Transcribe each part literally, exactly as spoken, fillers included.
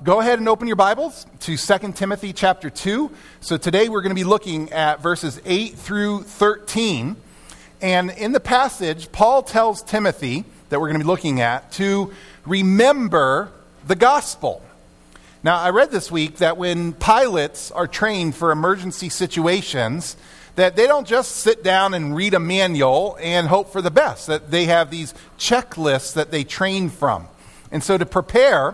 go ahead and open your Bibles to Second Timothy chapter two. So today we're going to be looking at verses eight through thirteen. And in the passage, Paul tells Timothy that we're going to be looking at to remember the gospel. Now, I read this week that when pilots are trained for emergency situations, that they don't just sit down and read a manual and hope for the best, that they have these checklists that they train from. And so to prepare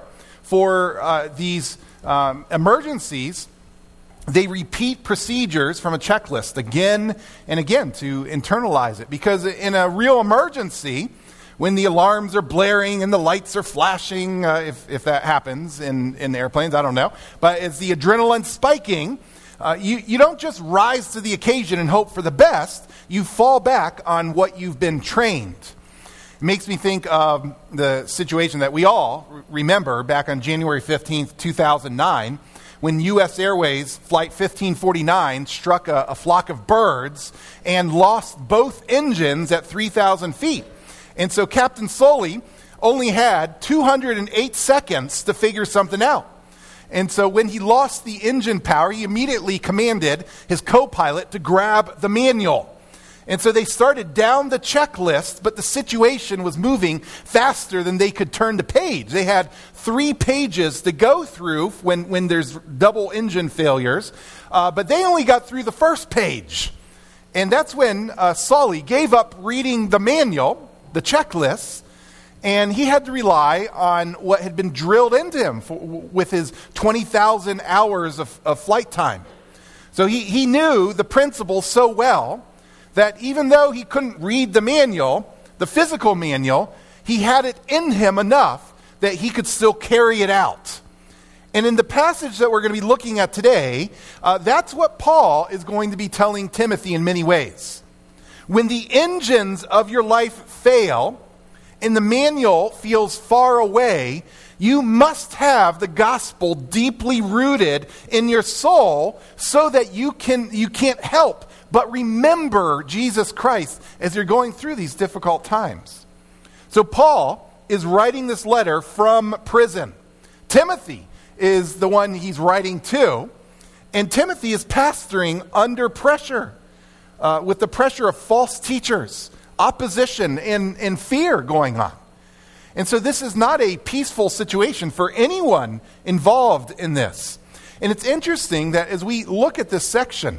for uh, these um, emergencies, they repeat procedures from a checklist again and again to internalize it. Because in a real emergency, when the alarms are blaring and the lights are flashing, uh, if, if that happens in, in airplanes, I don't know. But as the adrenaline spiking, uh, you, you don't just rise to the occasion and hope for the best. You fall back on what you've been trained. It makes me think of the situation that we all remember back on January fifteenth, two thousand nine, when U S Airways Flight fifteen forty-nine struck a, a flock of birds and lost both engines at three thousand feet. And so Captain Sully only had two hundred eight seconds to figure something out. And so when he lost the engine power, he immediately commanded his co-pilot to grab the manual. And so they started down the checklist, but the situation was moving faster than they could turn the page. They had three pages to go through when, when there's double engine failures, uh, but they only got through the first page. And that's when uh, Sully gave up reading the manual, the checklist, and he had to rely on what had been drilled into him for, with his twenty thousand hours of, of flight time. So he, he knew the principles so well that even though he couldn't read the manual, the physical manual, he had it in him enough that he could still carry it out. And in the passage that we're going to be looking at today, uh, that's what Paul is going to be telling Timothy in many ways. When the engines of your life fail and the manual feels far away, you must have the gospel deeply rooted in your soul so that you can you can't help but remember Jesus Christ as you're going through these difficult times. So Paul is writing this letter from prison. Timothy is the one he's writing to, and Timothy is pastoring under pressure, uh, with the pressure of false teachers, opposition, and, and fear going on. And so this is not a peaceful situation for anyone involved in this. And it's interesting that as we look at this section,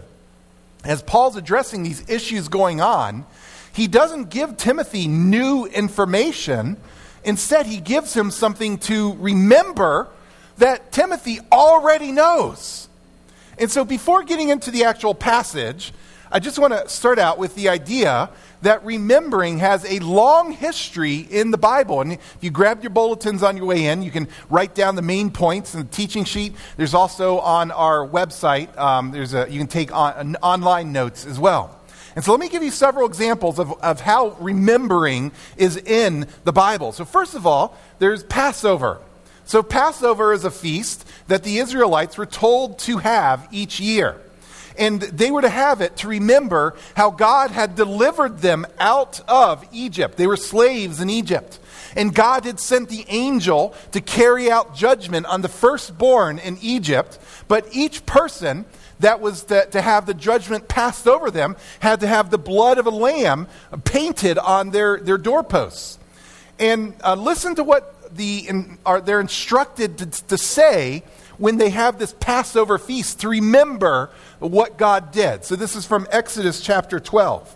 as Paul's addressing these issues going on, he doesn't give Timothy new information. Instead, he gives him something to remember that Timothy already knows. And so before getting into the actual passage, I just want to start out with the idea that remembering has a long history in the Bible. And if you grabbed your bulletins on your way in, you can write down the main points in the teaching sheet. There's also on our website, um, there's a you can take on, an online notes as well. And so let me give you several examples of, of how remembering is in the Bible. So first of all, there's Passover. So Passover is a feast that the Israelites were told to have each year. And they were to have it to remember how God had delivered them out of Egypt. They were slaves in Egypt. And God had sent the angel to carry out judgment on the firstborn in Egypt. But each person that was to, to have the judgment passed over them had to have the blood of a lamb painted on their, their doorposts. And uh, listen to what the in, are they're instructed to, to say when they have this Passover feast to remember what God did. So this is from Exodus chapter twelve.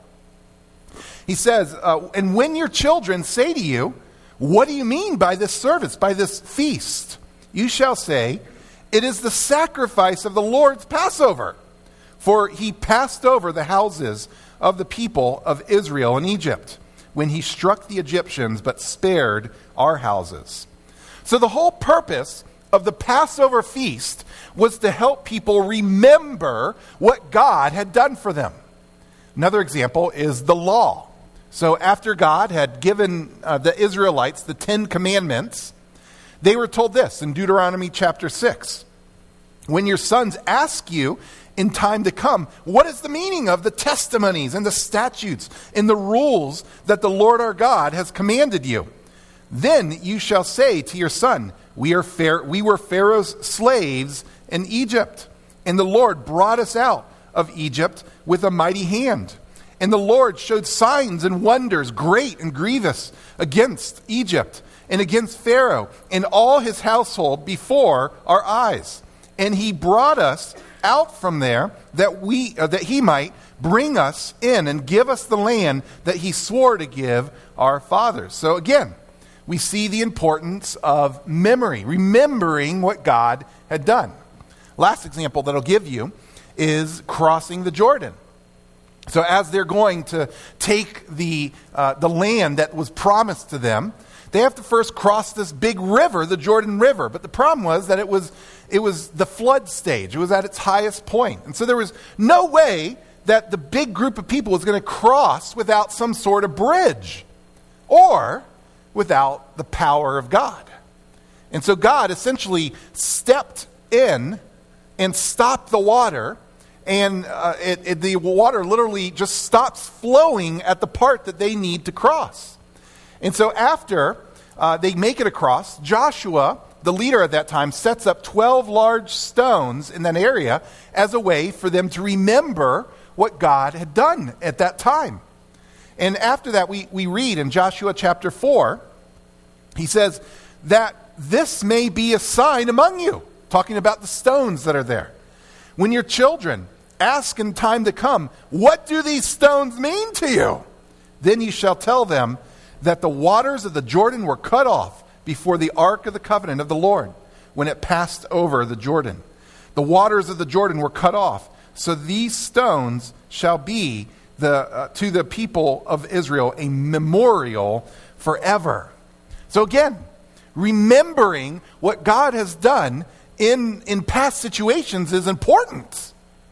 He says, uh, and when your children say to you, what do you mean by this service, by this feast? You shall say, it is the sacrifice of the Lord's Passover. For he passed over the houses of the people of Israel in Egypt when he struck the Egyptians, but spared our houses. So the whole purpose of the Passover feast was to help people remember what God had done for them. Another example is the law. So after God had given uh, the Israelites the Ten Commandments, they were told this in Deuteronomy chapter six. When your sons ask you in time to come, what is the meaning of the testimonies and the statutes and the rules that the Lord our God has commanded you? Then you shall say to your son, we are Pharaoh, we were Pharaoh's slaves in Egypt, and the Lord brought us out of Egypt with a mighty hand. And the Lord showed signs and wonders, great and grievous, against Egypt and against Pharaoh and all his household before our eyes. And he brought us out from there that we uh, that he might bring us in and give us the land that he swore to give our fathers. So again, we see the importance of memory, remembering what God had done. Last example that I'll give you is crossing the Jordan. So as they're going to take the uh, the land that was promised to them, they have to first cross this big river, the Jordan River. But the problem was that it was it was the flood stage. It was at its highest point. And so there was no way that the big group of people was going to cross without some sort of bridge or without the power of God. And so God essentially stepped in and stopped the water. And uh, it, it, the water literally just stops flowing at the part that they need to cross. And so after uh, they make it across, Joshua, the leader at that time, sets up twelve large stones in that area as a way for them to remember what God had done at that time. And after that, we, we read in Joshua chapter four, he says that this may be a sign among you, talking about the stones that are there. When your children ask in time to come, what do these stones mean to you? Then you shall tell them that the waters of the Jordan were cut off before the ark of the covenant of the Lord when it passed over the Jordan. The waters of the Jordan were cut off. So these stones shall be the uh, to the people of Israel a memorial forever. So again, remembering what God has done in, in past situations is important.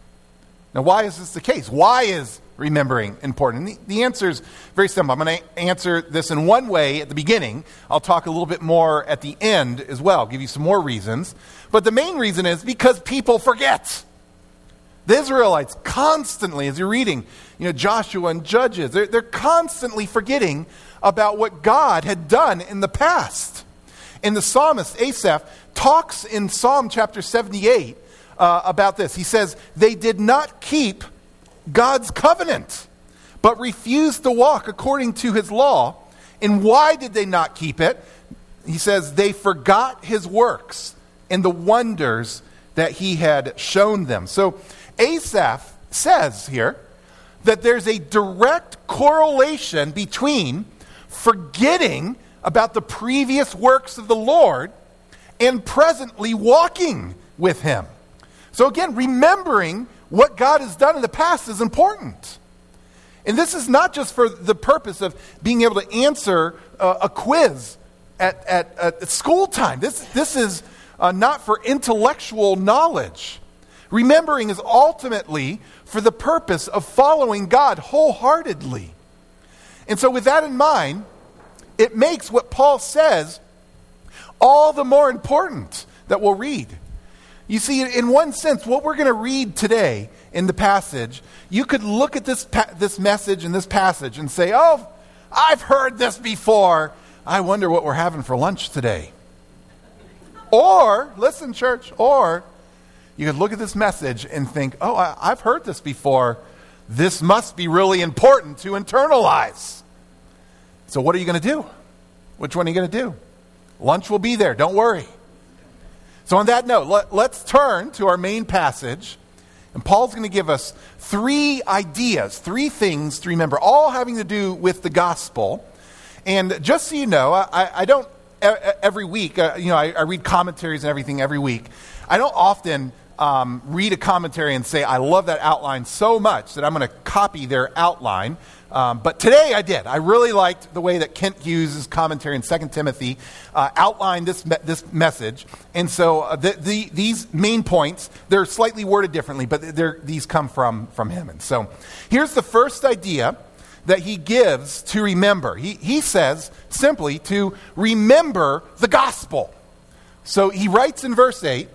Now, why is this the case? Why is remembering important? The, the answer is very simple. I'm going to answer this in one way at the beginning. I'll talk a little bit more at the end as well, give you some more reasons. But the main reason is because people forget. The Israelites constantly, as you're reading, you know, Joshua and Judges, they're, they're constantly forgetting about what God had done in the past. And the psalmist Asaph talks in Psalm chapter seventy-eight uh, about this. He says, they did not keep God's covenant, but refused to walk according to his law. And why did they not keep it? He says, they forgot his works and the wonders that he had shown them. So Asaph says here that there's a direct correlation between forgetting about the previous works of the Lord and presently walking with him. So again, remembering what God has done in the past is important. And this is not just for the purpose of being able to answer uh, a quiz at, at, at school time. This, this is uh, not for intellectual knowledge. Remembering is ultimately for the purpose of following God wholeheartedly. And so with that in mind, it makes what Paul says all the more important that we'll read. You see, in one sense, what we're going to read today in the passage, you could look at this pa- this message and this passage and say, oh, I've heard this before. I wonder what we're having for lunch today. Or, listen, church, or you could look at this message and think, oh, I- I've heard this before. This must be really important to internalize. So what are you going to do? Which one are you going to do? Lunch will be there. Don't worry. So on that note, let, let's turn to our main passage. And Paul's going to give us three ideas, three things to remember, all having to do with the gospel. And just so you know, I, I don't, every week, uh, you know, I, I read commentaries and everything every week. I don't often um, read a commentary and say, I love that outline so much that I'm going to copy their outline. Um, but today I did. I really liked the way that Kent Hughes' commentary in Second Timothy uh, outlined this me- this message. And so uh, the, the, these main points, they're slightly worded differently, but they're, these come from, from him. And so here's the first idea that he gives to remember. He, he says simply to remember the gospel. So he writes in verse eight,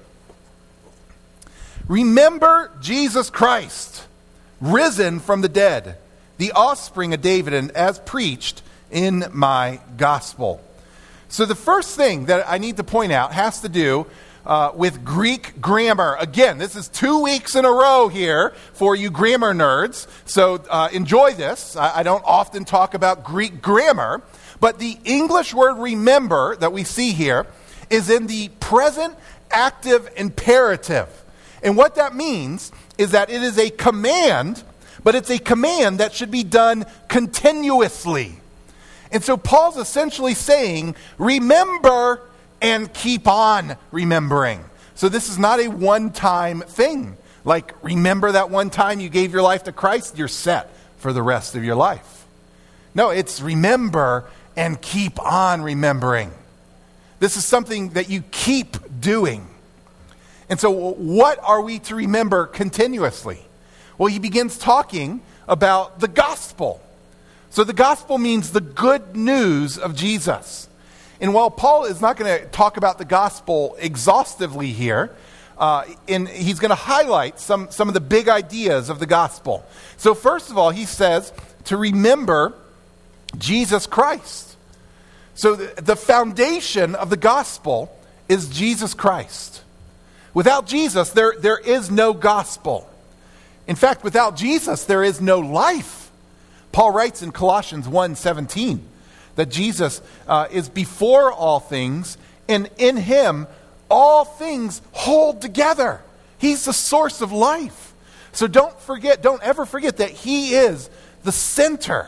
remember Jesus Christ, risen from the dead, the offspring of David, and as preached in my gospel. So the first thing that I need to point out has to do uh, with Greek grammar. Again, this is two weeks in a row here for you grammar nerds. So uh, enjoy this. I, I don't often talk about Greek grammar, but the English word remember that we see here is in the present active imperative. And what that means is that it is a command, but it's a command that should be done continuously. And so Paul's essentially saying, remember and keep on remembering. So this is not a one-time thing. Like, remember that one time you gave your life to Christ, you're set for the rest of your life. No, it's remember and keep on remembering. This is something that you keep doing. And so what are we to remember continuously? Well, he begins talking about the gospel. So the gospel means the good news of Jesus. And while Paul is not going to talk about the gospel exhaustively here, uh, and he's going to highlight some, some of the big ideas of the gospel. So first of all, he says to remember Jesus Christ. So the, the foundation of the gospel is Jesus Christ. Without Jesus, there, there is no gospel. In fact, without Jesus, there is no life. Paul writes in Colossians one seventeen that Jesus uh, is before all things, and in him all things hold together. He's the source of life. So don't forget, don't ever forget that he is the center.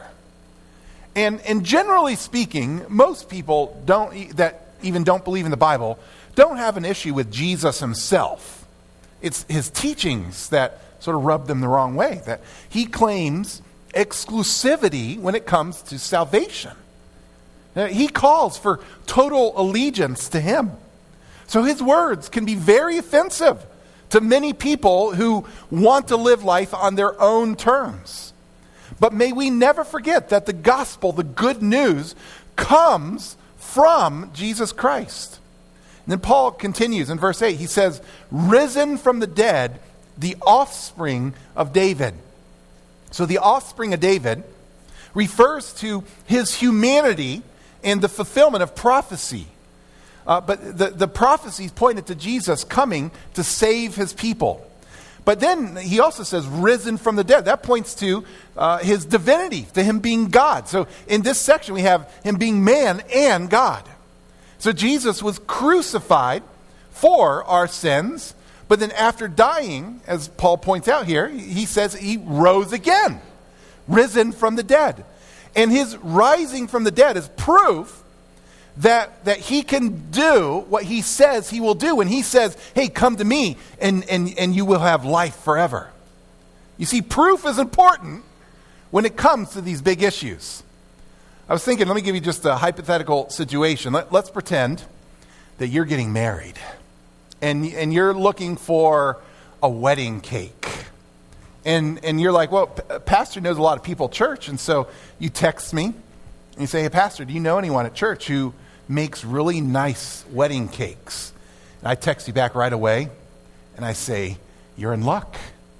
And, and generally speaking, most people don't that even don't believe in the Bible don't have an issue with Jesus himself. It's his teachings that sort of rub them the wrong way, that he claims exclusivity when it comes to salvation. Now, he calls for total allegiance to him. So his words can be very offensive to many people who want to live life on their own terms. But may we never forget that the gospel, the good news, comes from Jesus Christ. And then Paul continues in verse eight. He says, risen from the dead, the offspring of David. So the offspring of David refers to his humanity and the fulfillment of prophecy. Uh, but the, the prophecies pointed to Jesus coming to save his people. But then he also says, risen from the dead. That points to uh, his divinity, to him being God. So in this section, we have him being man and God. So Jesus was crucified for our sins, but then after dying, as Paul points out here, he says he rose again, risen from the dead. And his rising from the dead is proof that, that he can do what he says he will do. When he says, hey, come to me and, and, and you will have life forever. You see, proof is important when it comes to these big issues. I was thinking, let me give you just a hypothetical situation. Let, let's pretend that you're getting married. And, and you're looking for a wedding cake. And, and you're like, well, P- Pastor knows a lot of people at church. And so you text me and you say, hey, Pastor, do you know anyone at church who makes really nice wedding cakes? And I text you back right away and I say, you're in luck.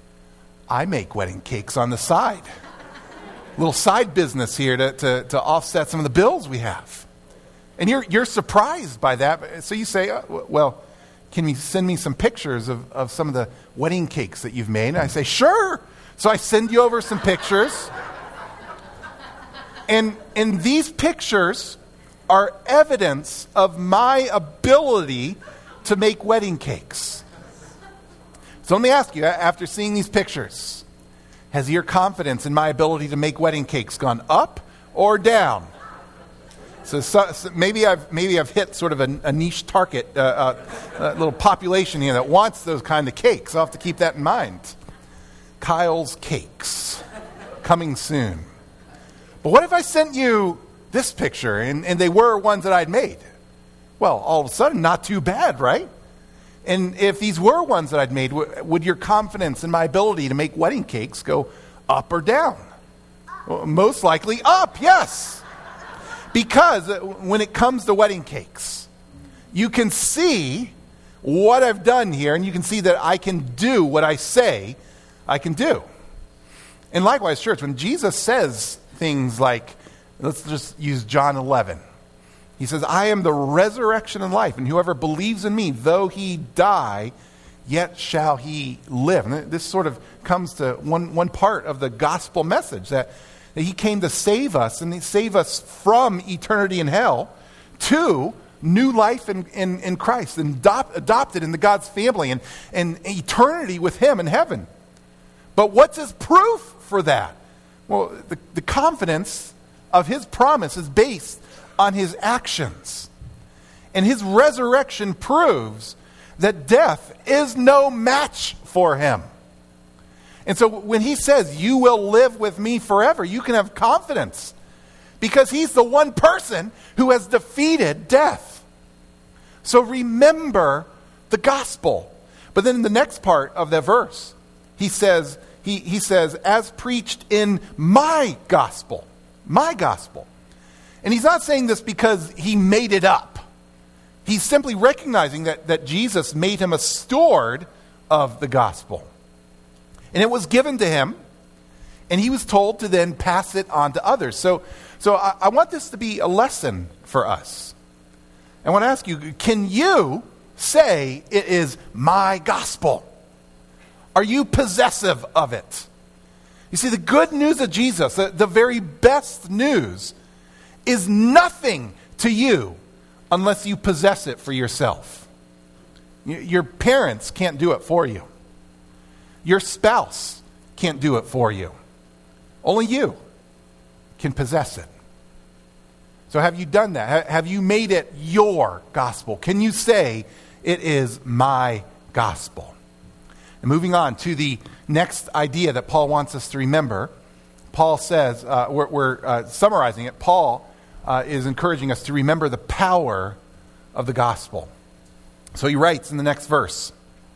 I make wedding cakes on the side. A little side business here to, to, to offset some of the bills we have. And you're, you're surprised by that. So you say, oh, well, can you send me some pictures of, of some of the wedding cakes that you've made? And I say, sure. So I send you over some pictures. And, and these pictures are evidence of my ability to make wedding cakes. So let me ask you, after seeing these pictures, has your confidence in my ability to make wedding cakes gone up or down? So, so, so maybe I've maybe I've hit sort of a, a niche target, uh, uh, a little population here that wants those kind of cakes. I'll have to keep that in mind. Kyle's Cakes, coming soon. But what if I sent you this picture and, and they were ones that I'd made? Well, all of a sudden, not too bad, right? And if these were ones that I'd made, w- would your confidence in my ability to make wedding cakes go up or down? Well, most likely up, yes. Because when it comes to wedding cakes, you can see what I've done here, and you can see that I can do what I say I can do. And likewise, church, when Jesus says things like, let's just use John eleven. He says, I am the resurrection and life, and whoever believes in me, though he die, yet shall he live. And this sort of comes to one, one part of the gospel message, that, that he came to save us, and he save us from eternity in hell to new life in, in, in Christ, and adopt, adopted into God's family, and, and eternity with him in heaven. But what's his proof for that? Well, the, the confidence of his promise is based on his actions. And his resurrection proves that death is no match for him. And so when he says, you will live with me forever, you can have confidence, because he's the one person who has defeated death. So remember the gospel. But then in the next part of that verse, he says, he, he says, as preached in my gospel, my gospel. And he's not saying this because he made it up. He's simply recognizing that, that Jesus made him a steward of the gospel. And it was given to him, and he was told to then pass it on to others. So, so I, I want this to be a lesson for us. I want to ask you, can you say it is my gospel? Are you possessive of it? You see, the good news of Jesus, the, the very best news, is nothing to you unless you possess it for yourself. Your parents can't do it for you. Your spouse can't do it for you. Only you can possess it. So have you done that? Have you made it your gospel? Can you say it is my gospel? And moving on to the next idea that Paul wants us to remember, Paul says, uh, we're, we're uh, summarizing it, Paul uh, is encouraging us to remember the power of the gospel. So he writes in the next verse,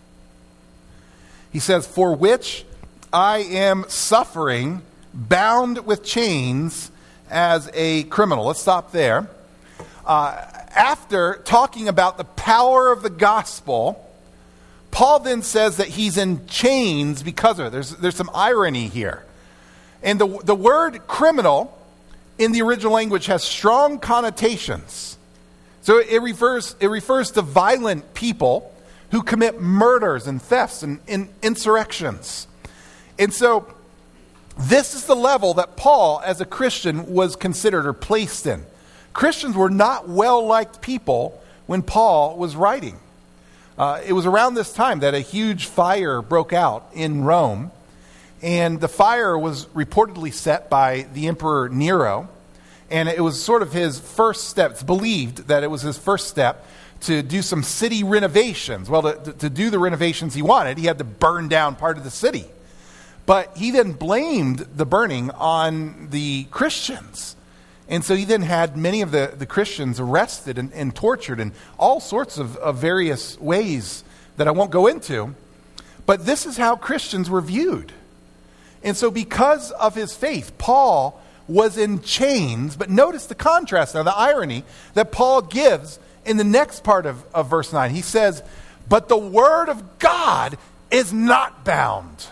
he says, for which I am suffering, bound with chains as a criminal. Let's stop there. Uh, after talking about the power of the gospel, Paul then says that he's in chains because of it. There's, there's some irony here. And the, the word criminal in the original language has strong connotations. So it refers, it refers to violent people who commit murders and thefts and, and insurrections. And so this is the level that Paul, as a Christian, was considered or placed in. Christians were not well-liked people when Paul was writing. Uh, it was around this time that a huge fire broke out in Rome, and the fire was reportedly set by the Emperor Nero, and it was sort of his first step. It's believed that it was his first step to do some city renovations. Well, to, to do the renovations he wanted, he had to burn down part of the city. But he then blamed the burning on the Christians. And so he then had many of the, the Christians arrested and, and tortured in all sorts of, of various ways that I won't go into. But this is how Christians were viewed. And so because of his faith, Paul was in chains. But notice the contrast now, the irony that Paul gives in the next part of, of verse nine. He says, but the word of God is not bound.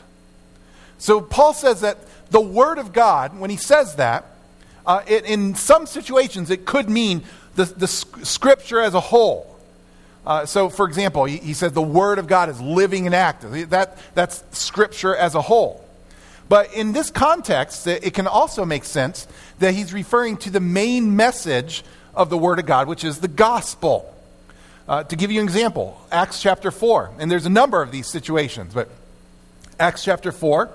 So Paul says that the word of God, when he says that, uh, it, in some situations it could mean the, the scripture as a whole. Uh, so, for example, he, he says the word of God is living and active. That, that's scripture as a whole. But in this context, it, it can also make sense that he's referring to the main message of the word of God, which is the gospel. Uh, to give you an example, Acts chapter four, and there's a number of these situations, but Acts chapter four,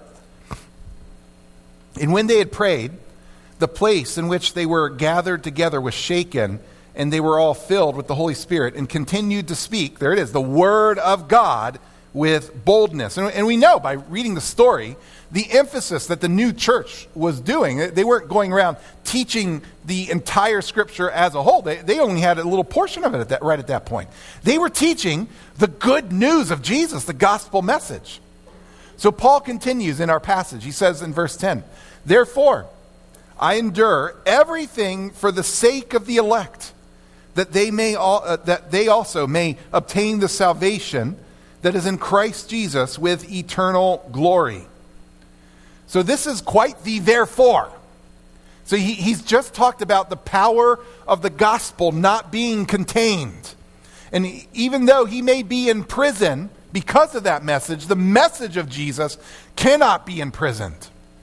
and when they had prayed, the place in which they were gathered together was shaken, and they were all filled with the Holy Spirit and continued to speak, there it is, the word of God with boldness. And, and we know by reading the story, the emphasis that the new church was doing, they weren't going around teaching the entire scripture as a whole. They, they only had a little portion of it at that, right at that point. They were teaching the good news of Jesus, the gospel message. So Paul continues in our passage. He says in verse ten, therefore, I endure everything for the sake of the elect, that they may all, uh, that they also may obtain the salvation that is in Christ Jesus with eternal glory. So this is quite the therefore. So he, he's just talked about the power of the gospel not being contained. And he, even though he may be in prison because of that message, the message of Jesus cannot be imprisoned.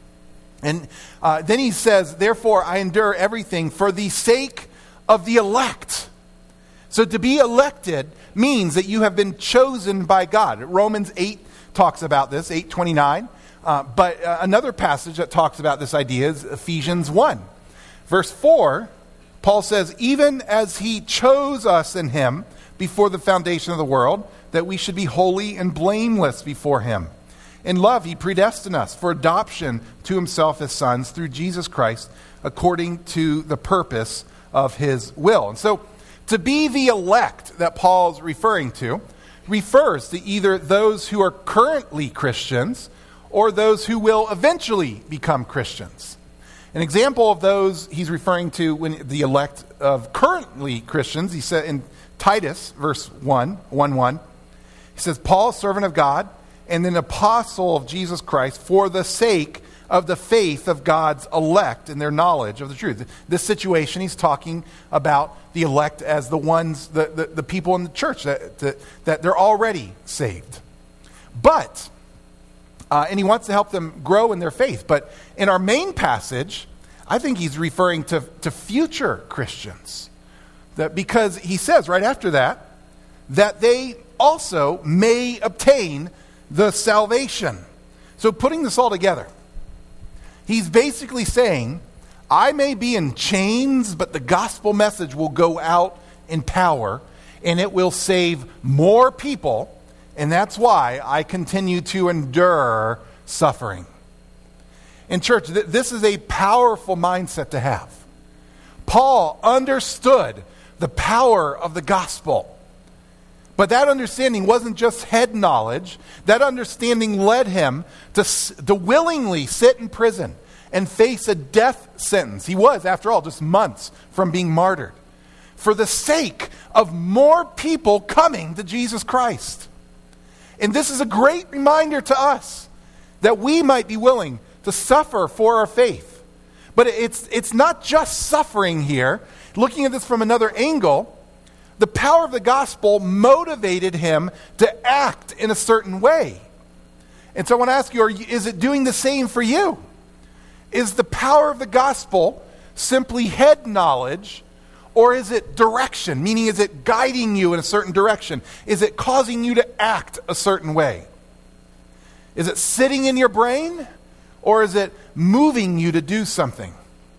And uh, then he says, therefore I endure everything for the sake of the elect. So to be elected means that you have been chosen by God. Romans eight talks about this, eight twenty-nine. Uh, but uh, another passage that talks about this idea is Ephesians one. Verse four, Paul says, even as he chose us in him before the foundation of the world, that we should be holy and blameless before him. In love, he predestined us for adoption to himself as sons through Jesus Christ, according to the purpose of his will. And so, to be the elect that Paul's referring to refers to either those who are currently Christians or those who will eventually become Christians. An example of those he's referring to when the elect of currently Christians, he said in Titus, verse one, one, one, he says, Paul, servant of God, and an apostle of Jesus Christ, for the sake of the faith of God's elect and their knowledge of the truth. This situation, he's talking about the elect as the ones, the, the, the people in the church, that, that, that they're already saved. But, uh, and he wants to help them grow in their faith. But in our main passage, I think he's referring to, to future Christians. That because he says right after that, that they also may obtain the salvation. So putting this all together, he's basically saying, I may be in chains, but the gospel message will go out in power, and it will save more people, and that's why I continue to endure suffering. In church, th- this is a powerful mindset to have. Paul understood the power of the gospel. But that understanding wasn't just head knowledge. That understanding led him to, to willingly sit in prison and face a death sentence. He was, after all, just months from being martyred, for the sake of more people coming to Jesus Christ. And this is a great reminder to us that we might be willing to suffer for our faith. But it's, it's not just suffering here. Looking at this from another angle, the power of the gospel motivated him to act in a certain way. And so I want to ask you, are you, is it doing the same for you? Is the power of the gospel simply head knowledge, or is it direction? Meaning, is it guiding you in a certain direction? Is it causing you to act a certain way? Is it sitting in your brain, or is it moving you to do something?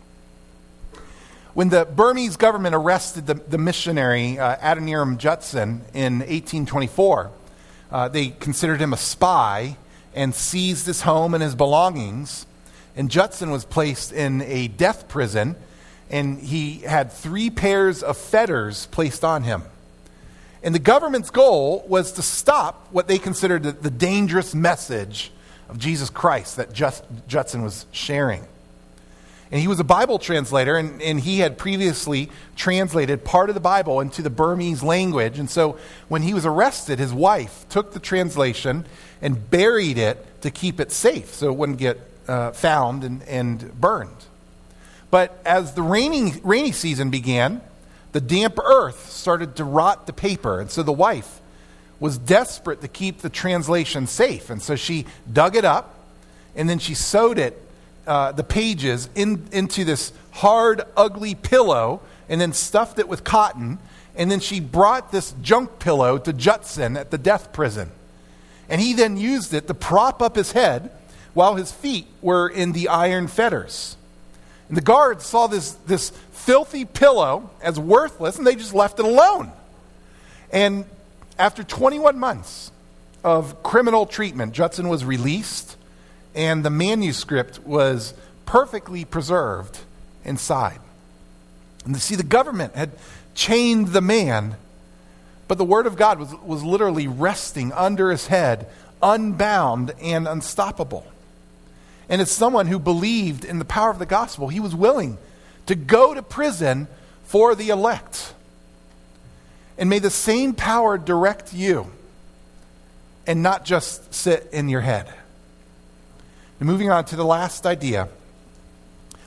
When the Burmese government arrested the, the missionary uh, Adoniram Judson in eighteen twenty-four, uh, they considered him a spy and seized his home and his belongings. And Judson was placed in a death prison, and he had three pairs of fetters placed on him. And the government's goal was to stop what they considered the, the dangerous message of Jesus Christ that Just, Judson was sharing. And he was a Bible translator, and, and he had previously translated part of the Bible into the Burmese language. And so when he was arrested, his wife took the translation and buried it to keep it safe so it wouldn't get uh, found and, and burned. But as the rainy, rainy season began, the damp earth started to rot the paper. And so the wife was desperate to keep the translation safe. And so she dug it up, and then she sewed it Uh, the pages in, into this hard, ugly pillow, and then stuffed it with cotton, and then she brought this junk pillow to Judson at the death prison. And he then used it to prop up his head while his feet were in the iron fetters. And the guards saw this, this filthy pillow as worthless, and they just left it alone. And after twenty-one months of criminal treatment, Judson was released, and the manuscript was perfectly preserved inside. And you see, the government had chained the man, but the Word of God was, was literally resting under his head, unbound and unstoppable. And as someone who believed in the power of the gospel, he was willing to go to prison for the elect. And may the same power direct you and not just sit in your head. And moving on to the last idea,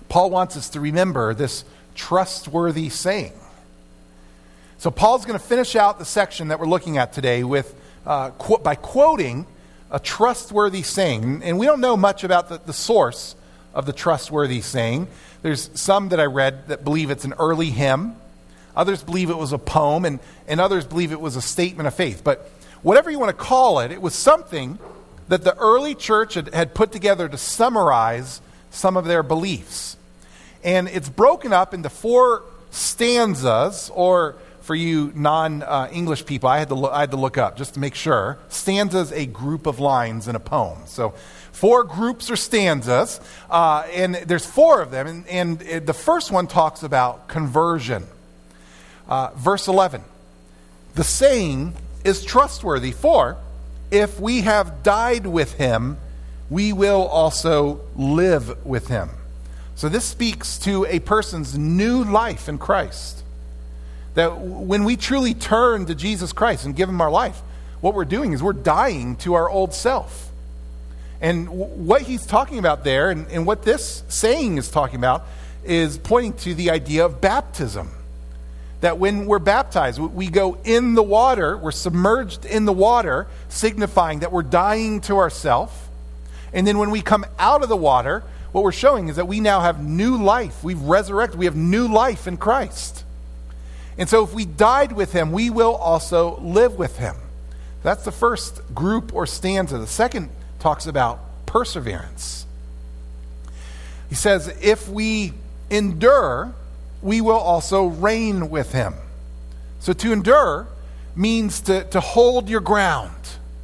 Paul wants us to remember this trustworthy saying. So Paul's going to finish out the section that we're looking at today with uh, qu- by quoting a trustworthy saying. And we don't know much about the, the source of the trustworthy saying. There's some that I read that believe it's an early hymn. Others believe it was a poem, and, and others believe it was a statement of faith. But whatever you want to call it, it was something that the early church had, had put together to summarize some of their beliefs. And it's broken up into four stanzas, or for you non-English uh, people, I had, to lo- I had to look up just to make sure. Stanzas, a group of lines in a poem. So four groups or stanzas, uh, and there's four of them. And, and it, the first one talks about conversion. Uh, verse eleven, the saying is trustworthy, for if we have died with him, we will also live with him. So this speaks to a person's new life in Christ. That when we truly turn to Jesus Christ and give him our life, what we're doing is we're dying to our old self. And w- what he's talking about there, and, and what this saying is talking about, is pointing to the idea of baptism. That when we're baptized, we go in the water, we're submerged in the water, signifying that we're dying to ourselves. And then when we come out of the water, what we're showing is that we now have new life. We've resurrected. We have new life in Christ. And so if we died with him, we will also live with him. That's the first group or stanza. The second talks about perseverance. He says, if we endure, we will also reign with him. So to endure means to, to hold your ground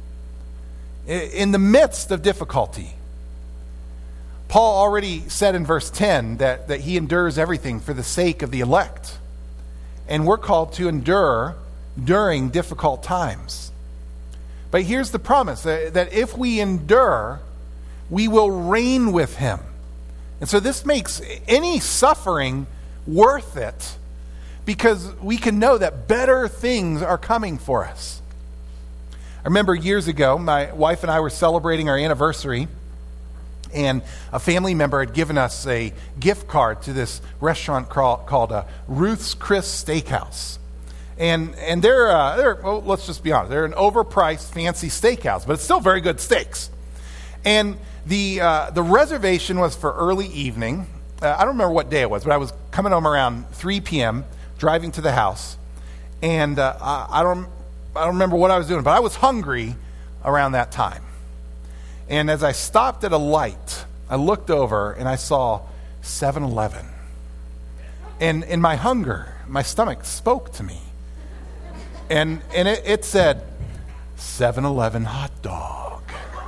in the midst of difficulty. Paul already said in verse ten that, that he endures everything for the sake of the elect. And we're called to endure during difficult times. But here's the promise, that, that if we endure, we will reign with him. And so this makes any suffering worth it, because we can know that better things are coming for us. I remember years ago, my wife and I were celebrating our anniversary, and a family member had given us a gift card to this restaurant called, called uh, Ruth's Chris Steakhouse. And and they're, uh, they're well, let's just be honest, they're an overpriced, fancy steakhouse, but it's still very good steaks. And the uh, the reservation was for early evening. Uh, I don't remember what day it was, but I was coming home around three p.m., driving to the house. And uh, I, I don't I don't remember what I was doing, but I was hungry around that time. And as I stopped at a light, I looked over and I saw seven eleven. And in my hunger, my stomach spoke to me. And and it, it said, seven eleven hot dog.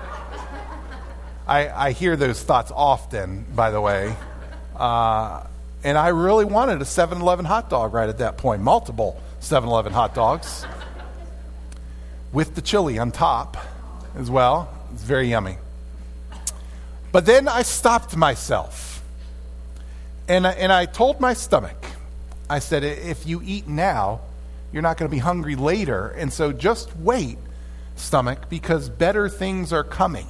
I, I hear those thoughts often, by the way. Uh, and I really wanted a seven eleven hot dog right at that point. Multiple seven eleven hot dogs. With the chili on top as well. It's very yummy. But then I stopped myself. And I, and I told my stomach, I said, if you eat now, you're not going to be hungry later. And so just wait, stomach, because better things are coming.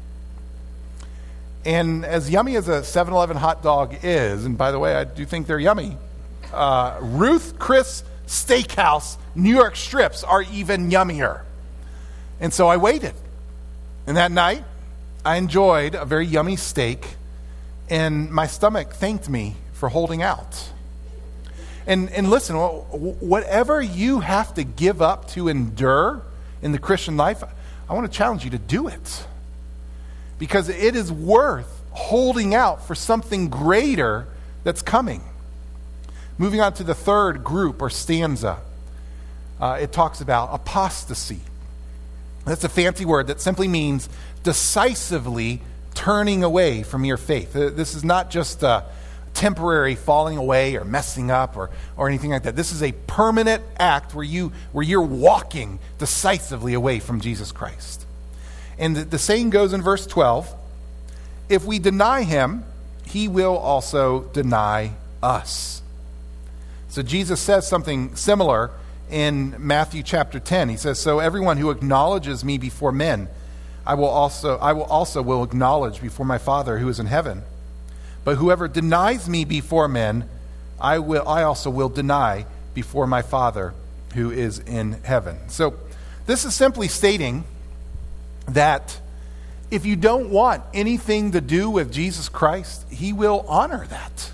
And as yummy as a seven eleven hot dog is, and by the way, I do think they're yummy, uh, Ruth Chris Steakhouse New York strips are even yummier. And so I waited. And that night, I enjoyed a very yummy steak, and my stomach thanked me for holding out. And and listen, whatever you have to give up to endure in the Christian life, I want to challenge you to do it. Because it is worth holding out for something greater that's coming. Moving on to the third group or stanza, uh, it talks about apostasy. That's a fancy word that simply means decisively turning away from your faith. This is not just a temporary falling away or messing up or, or anything like that. This is a permanent act where, you, where you're walking decisively away from Jesus Christ. And the, the saying goes in verse twelve, if we deny him, he will also deny us. So Jesus says something similar in Matthew chapter ten. He says, so everyone who acknowledges me before men, I will also I will also will acknowledge before my Father who is in heaven. But whoever denies me before men, I will I also will deny before my Father who is in heaven. So this is simply stating that if you don't want anything to do with Jesus Christ, he will honor that.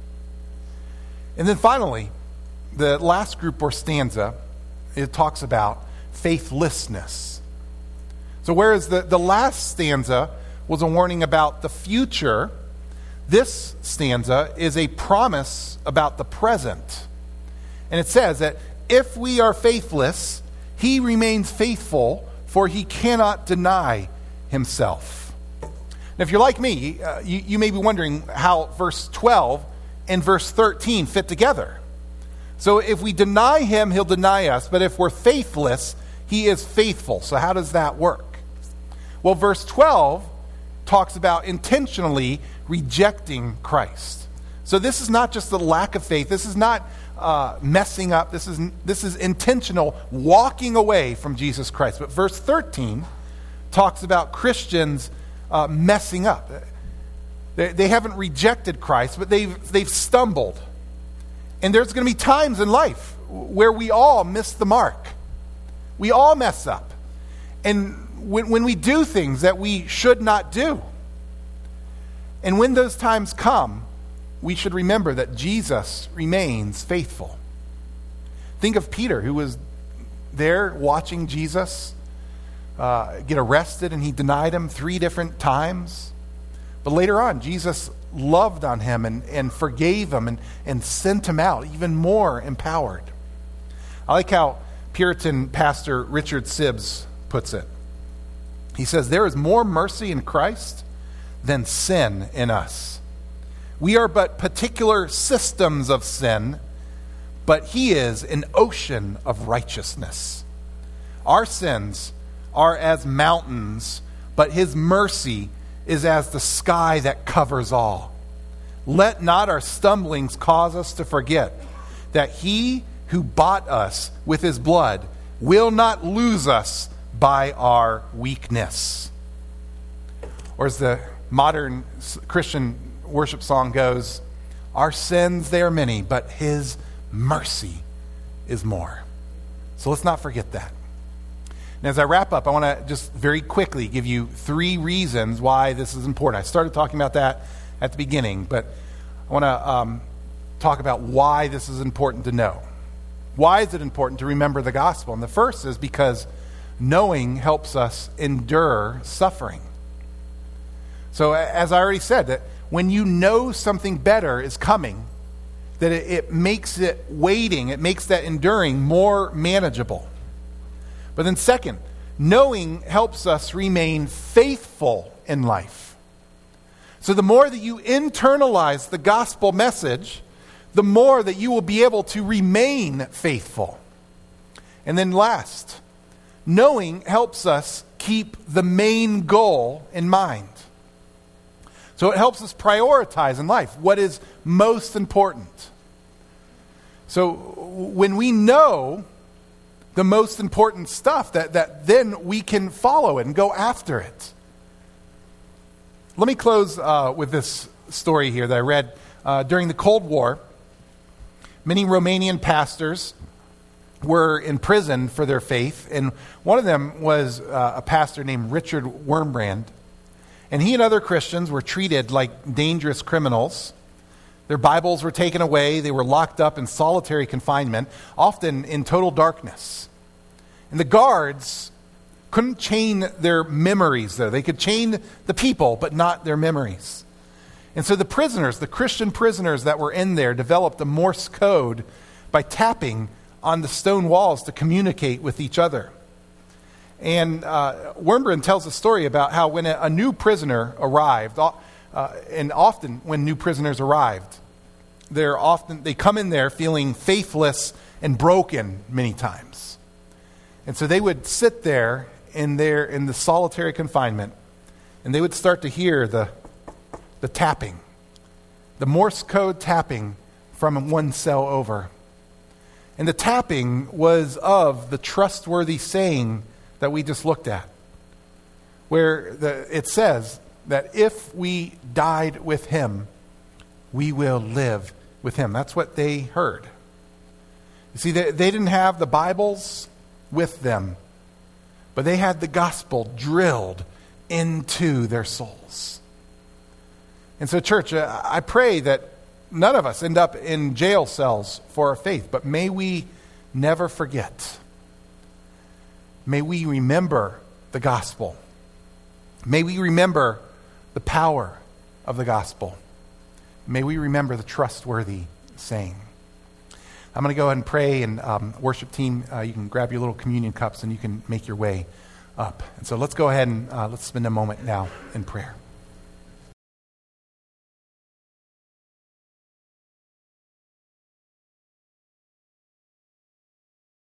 And then finally, the last group or stanza, it talks about faithlessness. So whereas the, the last stanza was a warning about the future, this stanza is a promise about the present. And it says that if we are faithless, he remains faithful, for he cannot deny himself. Now, if you're like me, uh, you, you may be wondering how verse twelve and verse thirteen fit together. So if we deny him, he'll deny us. But if we're faithless, he is faithful. So how does that work? Well, verse twelve talks about intentionally rejecting Christ. So this is not just the lack of faith. This is not uh, messing up. This is, this is intentional walking away from Jesus Christ. But verse thirteen talks about Christians uh, messing up. They, they haven't rejected Christ, but they've, they've stumbled. And there's going to be times in life where we all miss the mark. We all mess up. And when, when we do things that we should not do, and when those times come, we should remember that Jesus remains faithful. Think of Peter, who was there watching Jesus uh, get arrested, and he denied him three different times. But later on, Jesus loved on him and, and forgave him and, and sent him out even more empowered. I like how Puritan pastor Richard Sibbes puts it. He says, there is more mercy in Christ than sin in us. We are but particular systems of sin, but he is an ocean of righteousness. Our sins are as mountains, but his mercy is as the sky that covers all. Let not our stumblings cause us to forget that he who bought us with his blood will not lose us by our weakness. Or as the modern Christian worship song goes, our sins, they are many, but his mercy is more. So let's not forget that. And as I wrap up, I want to just very quickly give you three reasons why this is important. I started talking about that at the beginning, but I want to um, talk about why this is important to know. Why is it important to remember the gospel? And the first is because knowing helps us endure suffering. So as I already said, that when you know something better is coming, that it, it makes it waiting, it makes that enduring more manageable. But then second, knowing helps us remain faithful in life. So the more that you internalize the gospel message, the more that you will be able to remain faithful. And then last, knowing helps us keep the main goal in mind. So it helps us prioritize in life what is most important. So when we know the most important stuff, that, that then we can follow it and go after it. Let me close uh, with this story here that I read uh, during the Cold War. Many Romanian pastors were in prison for their faith, and one of them was uh, a pastor named Richard Wurmbrand. And he and other Christians were treated like dangerous criminals. Their Bibles were taken away. They were locked up in solitary confinement, often in total darkness. And the guards couldn't chain their memories, though. They could chain the people, but not their memories. And so the prisoners, the Christian prisoners that were in there, developed a Morse code by tapping on the stone walls to communicate with each other. And uh, Wurmbrand tells a story about how when a, a new prisoner arrived, uh, and often when new prisoners arrived, they're often they come in there feeling faithless and broken many times. And so they would sit there in their in the solitary confinement, and they would start to hear the the tapping, the Morse code tapping from one cell over. And the tapping was of the trustworthy saying that we just looked at, where the, it says that if we died with him, we will live with him. That's what they heard. You see, they, they didn't have the Bibles with them, but they had the gospel drilled into their souls. And so, church, uh, I pray that none of us end up in jail cells for our faith, but may we never forget. May we remember the gospel. May we remember the power of the gospel. May we remember the trustworthy saying. I'm going to go ahead and pray, and um, worship team, uh, you can grab your little communion cups and you can make your way up. And so let's go ahead and uh, let's spend a moment now in prayer.